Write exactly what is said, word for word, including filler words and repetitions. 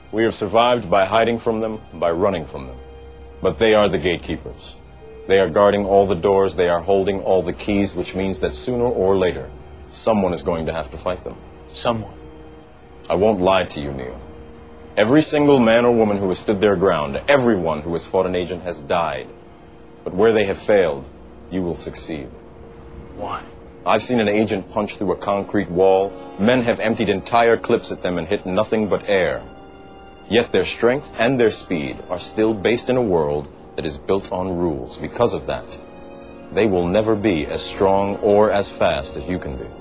We have survived by hiding from them, by running from them. But they are the gatekeepers. They are guarding all the doors, they are holding all the keys, which means that sooner or later, someone is going to have to fight them. Someone? I won't lie to you, Neil. Every single man or woman who has stood their ground, everyone who has fought an agent has died. But where they have failed, you will succeed. Why? I've seen an agent punch through a concrete wall. Men have emptied entire clips at them and hit nothing but air. Yet their strength and their speed are still based in a world that is built on rules. Because of that, they will never be as strong or as fast as you can be.